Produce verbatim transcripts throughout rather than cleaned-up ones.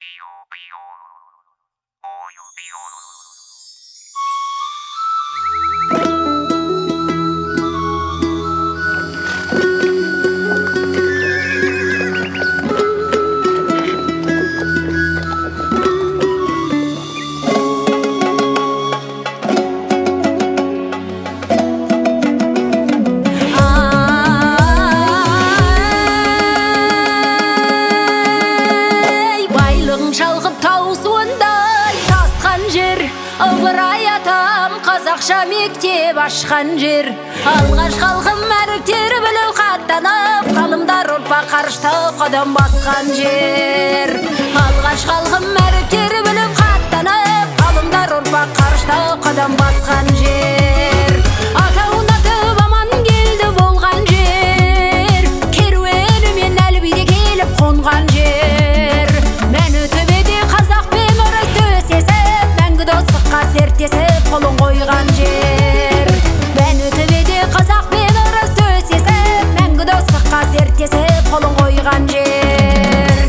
Қазақша мектеп ашқан жер, алғаш халқым әріптері біліп хаттанып, ғалымдар ұрпақ қарыштап қадам басқан жер. Алғаш халқым әріптері біліп хаттанып, ғалымдар ұрпақ қарыштап қадам басқан жер. Атауын атып аман келді болған жер, керуенімен әлбиде келіп қонған жер. Мәні төбеде қазақ пен орыс төсесіп, мәңгі достыққа серттесіп қолын қойған жер. Мәні төбеде қазақ пен орыс төсесіп, мәңгі достыққа серттесіп қолын қойған жер.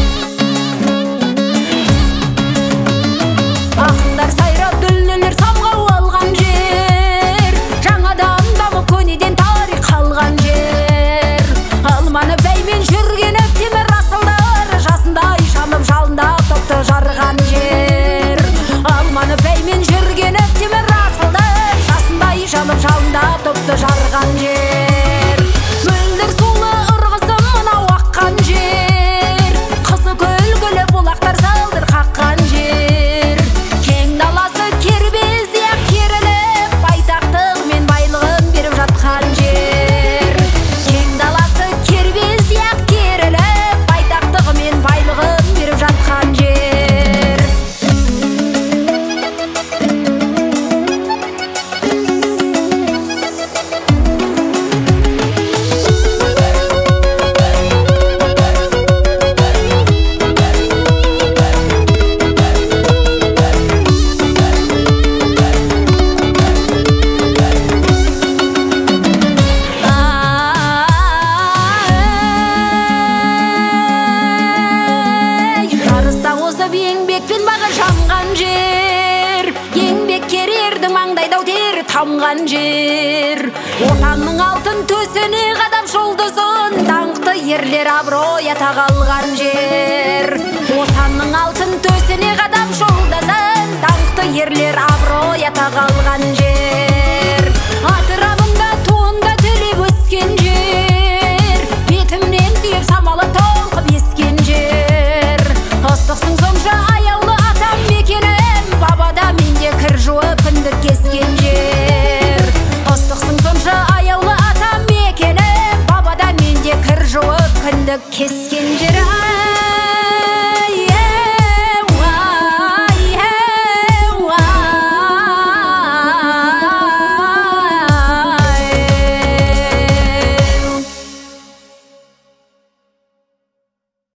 Ақындар сайрап дүлдүлдер самғау алған жер, жаңадан дамып көнеден тарих қалған жер. Алманы бәймен жүрген темір асылдар, жасындай шалып жалындап топты жарған жер. Алманы бәймен жүрген темір асылдар, жасындай шалып жалындап топты жарған жер. Мөлдір сулы ырғызым мынау аққан жер, қызы көлгілі бұлақтар салдыр қаққан жер. Кең даласы кербездей-ақ керіліп, байтақтығымен байлығын беріп жатқан жер. Кең даласы кербездей-ақ керіліп, байтақтығымен байлығын беріп жатқан жер. Еңбекпен бағы жанған жер, еңбеккер ердің маңдайда тері тамған жер. Отанның алтын төсіне қадам жұлдызын, даңқты ерлер абырой атақ алған жер. Отанның алтын төсіне қадам жұлдызын, даңқты ерлер абырой атақ алған жер. Атырабыңда туында түлеп өскен жер, бетімнен сүйіп самалы тоңқып ескен жер. Ыстықсың сонша аяулы атам мекенім, бабада менде кір жуып кіндік кескен жер. Ыстықсың сонша аяулы атам мекенім, бабада менде кір жуып кіндік кескен